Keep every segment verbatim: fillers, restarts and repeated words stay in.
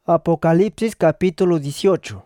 Apocalipsis capítulo dieciocho.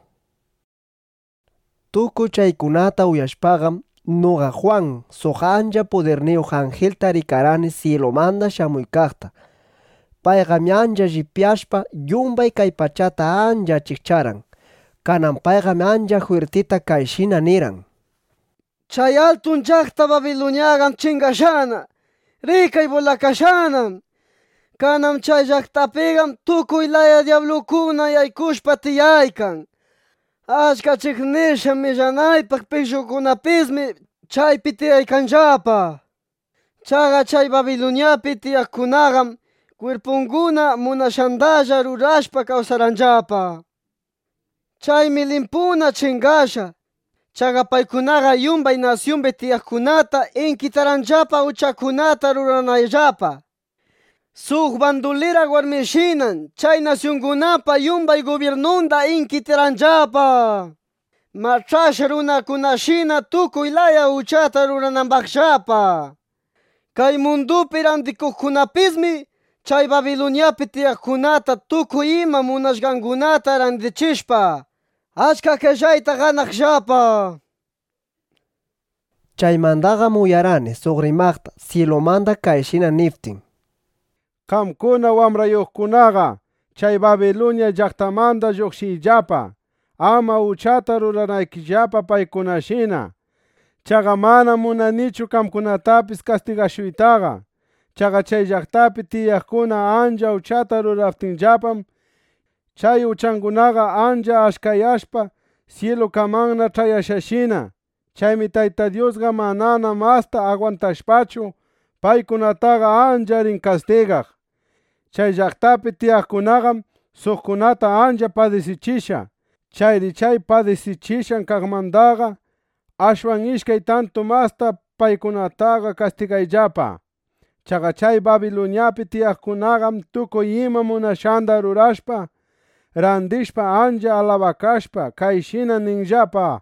Tukuy chaykunata uyashpaqam nuqa Juan suqanlla poderniyuq angelta rikarani cielomanta shamuykaqta. Payqa ancha llipyashpa yumbay kay pachata ancha achikcharan. Kanan payqam ancha fuertita kayshina niran: Chay altun llaqta Babiloniaqa chingashana, rikay bulakashana. Kanan chay llaqtapiqa tukuy laya diablukuna yaykushpa tiyaykan. Ashka chiqnisha millanaypaq pishukunapismi chaypi tiyaykanllapa. Chaqa chay Babiloniapi tiyaqkunaqam cuerpunkuna munashantalla rurashpa kawsaranllapa. Chaymi limpuna chingasha. Chaqa paykunaqa yumbay nacionpi tiyaqkunata inkitaranllapa uchakunata ruranayllapa. Suk bandulera warmishinan chay nacionkunapa yumbay gobiernunta inkitiranllapa. Machasha runakunashina tukuy laya uchata rurananpaqllapa. Kay mundupi rantikuqkunapismi chay Babiloniapi tiyaqkunata tukuy ima munashqankunata rantichishpa achka qillayta ganaqllapa. Chaymantaqam uyarani suq rimaqta cielomanta kayshina niptin: Qamkuna wamrayuqkunaqa chay Babilonia llaqtamanta lluqshiyllapa, ama uchata ruranaykillapa paykunashina. Chaqa mana munanichu qamkunatapis castigashuytaqa. Chaqa chay llaqtapi tiyaqkuna ancha uchata ruraptinllapam chay uchankunaqa ancha ashkayashpa cielokamanna chayashashina. Chaymi Tayta Diosqa manana masta aguantashpachu paykunataqa ancha rin castigaq. Chay llaqtapi tiyaqkunaqam suqkunata ancha padecichisha. Chayri chay padecichishan kaqmantaqa ashwan ishkay tanto masta paykunataqa castigayllapa. Chaqa chay Babiloniapi tiyaqkunaqam tukuy ima munashanta rurashpa randishpa ancha alabakashpa kayshina ninllapa: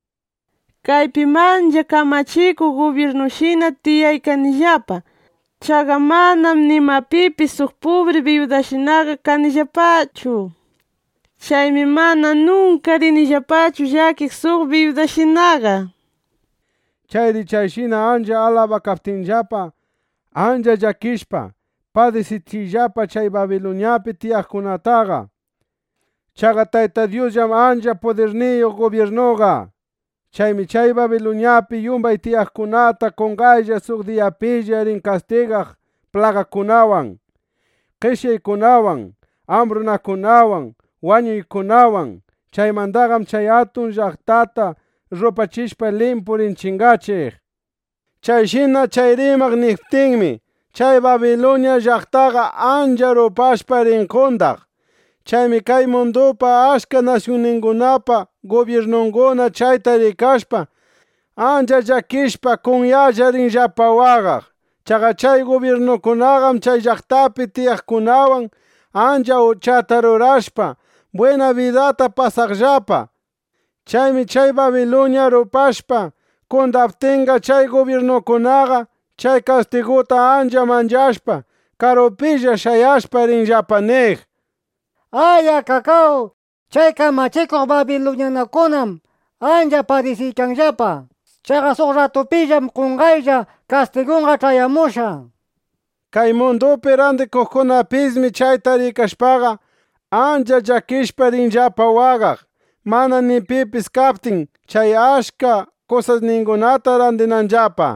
Kaypi mancha kamachikuq gobiernushina tiyaykanillapa. Chaqa manam nimapipis suq pobre viudashinaqa kanillapachu. Chaymi mana nunca rinillapachu llakiq suq viudashinaqa. Chayri chayshina ancha alabakaptinllapa ancha llakishpa padecichiyllapa chay Babiloniapi tiyaqkunataqa. Chaqa Tayta Diosllam ancha poderniyuq gobiernuqa. Chaymi chay Babiloniapi yumbay tiyaqkunata qunqaylla suq diyapilla rin castigaq plagakunawan, qishyaykunawan, hambrunakunawan, wañuykunawan. Chaymantaqam chay atun llaqtata rupachishpa limpu rin chingachiq. Chayshina chay rimaq niptinmi chay Babilonia llaqtaqa ancha rupashpa rin qundaq. Chaymi kay mundupa ashka nacionninkunapa gobiernunkuna chayta rikashpa ancha llakishpa kunyalla rinllapa waqaq. Chaqa chay gobiernukunaqam chay llaqtapi tiyaqkunawan ancha uchata rurashpa buena vidata pasaqllapa. Chaymi chay Babilonia rupashpa kundaptinqa chay gobiernukunaqa chay castiguta ancha manchashpa karupilla shayashpa rinllapa niq. Aya kakao, chay kamachikuq babilonianakunam ancha padecichanllapa. Chaqa suq ratupillam qunqaylla castigunqa chayamusha. Kay mundupi rantikuqkunapismi chayta rikashpaqa ancha llakishpa rinllapa waqaq. Mana ni pipis kaptin chay ashka cosasninkunata rantinanllapa.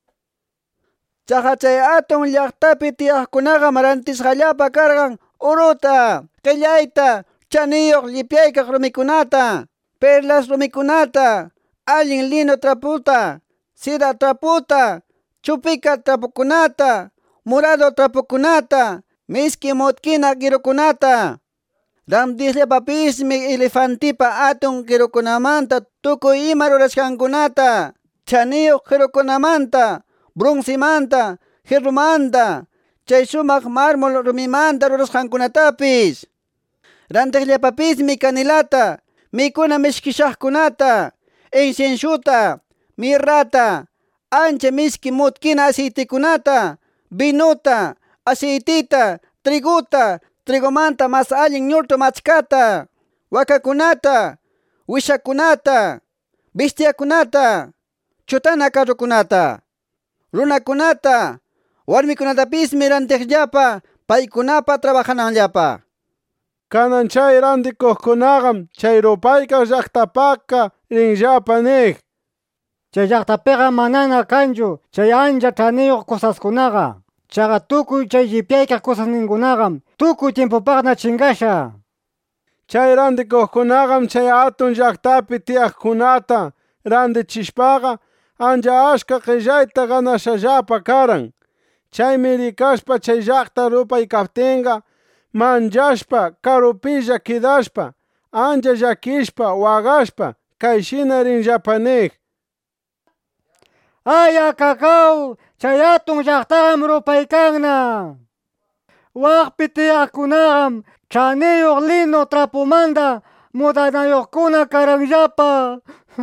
Chaqa chay atun llaqtapi tiyaqkunaqam rantisqallapa karqan uruta, qillayta, chaniyuq llipyaykaq rumikunata, perlas rumikunata, allin lino traputa, sida traputa, chupika trapukunata, morado trapukunata, miski mutkina qirukunata. Rantisllapapismi elefantipa atun qirukunamanta tukuy ima rurashqankunata, chaniyuq qirukunamanta, bronzimanta, jirrumanta, chay sumaq mármol rumimanta rurashqankunatapis. Rantiqllapapismi canelata, mikuna mishkishaqkunata, inciensuta, mirrata, ancha miski mutkina aceitikunata, vinuta, aceitita, triguta, trigomanta mas allin ñurtu machkata, wakakunata, wishakunata, bestiakunata, chutana carrukunata, runakunata, warmikunatapismi rantiqllapa paykunapa trabajananllapa. Kanan chay rantikuqkunaqam chay rupayqa llaqtapaqa rinllapa niq. Chay llaqtapiqa manana kanchu chay ancha ch'aniyuq kusaskunaqa. Chaqa tukuy chay llipyaykaq kusasninkunaqam tukuy tiempopaqna chingasha. Chay rantikuqkunaqam chay atun llaqtapi tiyaqkunata rantichishpaqa ancha achka qillayta ganashallapa karan. Chaymi rikashpa chay llaqta rupay kaptinqa manchashpa karupilla kidashpa ancha llakishpa waqashpa kayshina rinllapa niq. Aya kakao, chay atun llaqtaqam rupaykanna. Waqpi tiyaqkunaqam ch'aniyuq lino trapumanta mudanayuqkuna karanllapa.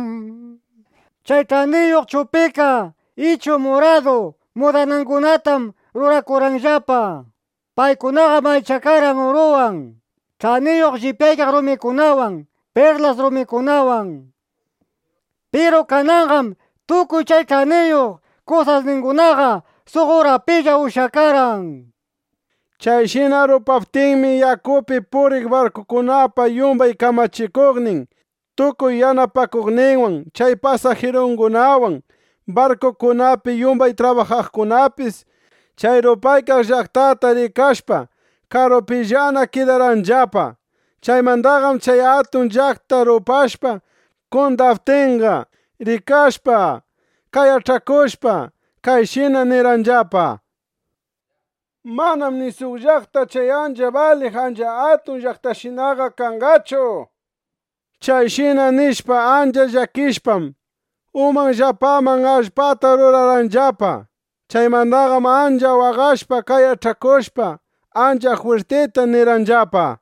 Chay ch'aniyuq chupika ichu morado mudanankunatam rurakuranllapa. Paykunaqa maychakaran uruwan, ch'aniyuq llipyaykaq rumikunawan, perlas rumikunawan. Pero kananqam tukuy chay ch'aniyuq kusasninkunaqa suq urapilla ushakaran. Chayshina rupaptinmi yakupi puriq barkukunapa yumbay kamachikuqnin tukuy yanapakuqninwan chay pasajerunkunawan barkukunapi yumbay trabajaqkunapis chay rupayqa llaqtata rikashpa karupillana kidaranllapa. Chaymantaqam chay atun llaqta rupashpa kundaptinqa rikashpa kayach'akushpa kayshina niranllapa: manam ni suq llaqta chay ancha baliq ancha atun llaqtashinaqa kanqachu. Chayshina nishpa ancha llakishpam umanllapaman allpata ruraranllapa. Chaymantaqam ancha waqashpa kayach'akushpa ancha fuertita niranllapa: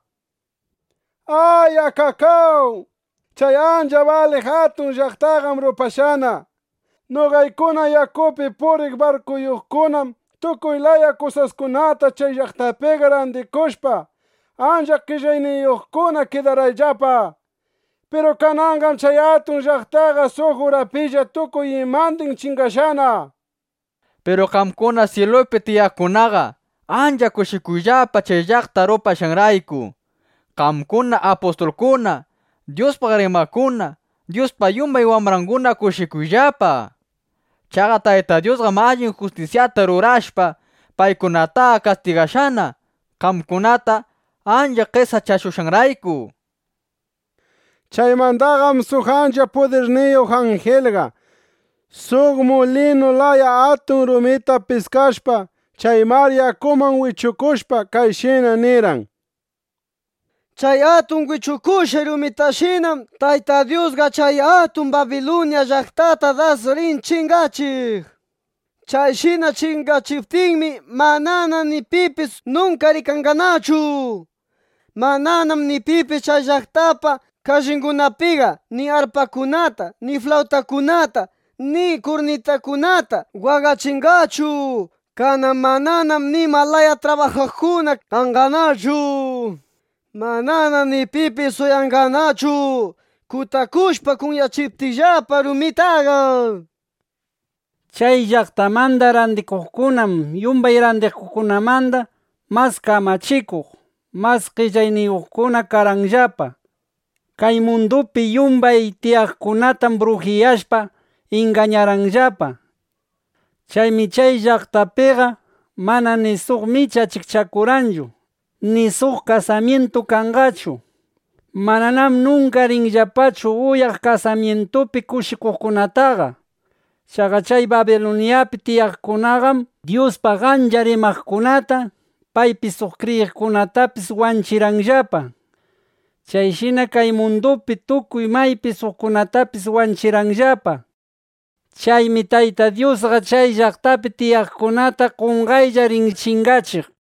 ¡Aya kakao! Chay ancha baliq atun llaqtaqam rupashana. Nuqaykuna yakupi puriq barkuyuqkunam tukuy laya kusaskunata chay llaqtapiqa rantikushpa ancha qillayniyuqkuna kidarayllapa. Pero kananqam chay atun llaqtaqa suq urapilla tukuy imantin chingashana. Pero qamkuna cielopi tiyaqkunaqa ancha kushikuyllapa chay llaqta rupashanrayku. Qamkuna apostolkuna, Diospa rimakuna, Diospa yumbay wamrankuna kushikuyllapa. Chaqa Tayta Diosqa mallin justiciata rurashpa paykunata castigashana qamkunata ancha qisachashushanrayku. Chaymantaqam suq ancha poderniyuq angelqa suq molino laya atun rumita piskashpa chay mar yakuman wichukushpa kayshina niran: Chay atun wichukusha rumitashinam Tayta Diosqa chay atun Babilonia llaqtata das rin chingachiq. Chayshina chingachiptinmi manana ni pipis nunca rikanqanachu. Mananam ni pipis chay llaqtapa kashinkunapiqa ni arpakunata, ni flautakunata, ni kurnitakunata waqachinqachu. Kanan mananam ni malaya trabajaqkuna kanqanachu. Manana ni pipis suyanqanachu kutakushpa kunyachiptillapa rumitaqa. Chay llaqtamanta rantikuqkunam yumbay rantikuqkunamanta mas kamachikuq, mas qillayniyuqkuna karanllapa. Kay mundupi yumbay tiyaqkunatam brujiyashpa engañaranllapa. Chaymi chay llaqtapiqa mana ni suq micha chikchakuranchu, ni suq casamiento kanqachu. Mananam nunca rinllapachu uyaq casamientopi kushikuqkunataqa. Chaqa chay Babiloniapi tiyaqkunaqam Diospa ancha rimaqkunata paypi suq kriyiqkunatapis wanchiranllapa. Chayshina kay mundupi tukuy maypi suqkunatapis wanchiranllapa. Chaymi Tayta Diosqa chay llaqtapi tiyaqkunata qunqaylla rin chingachiq.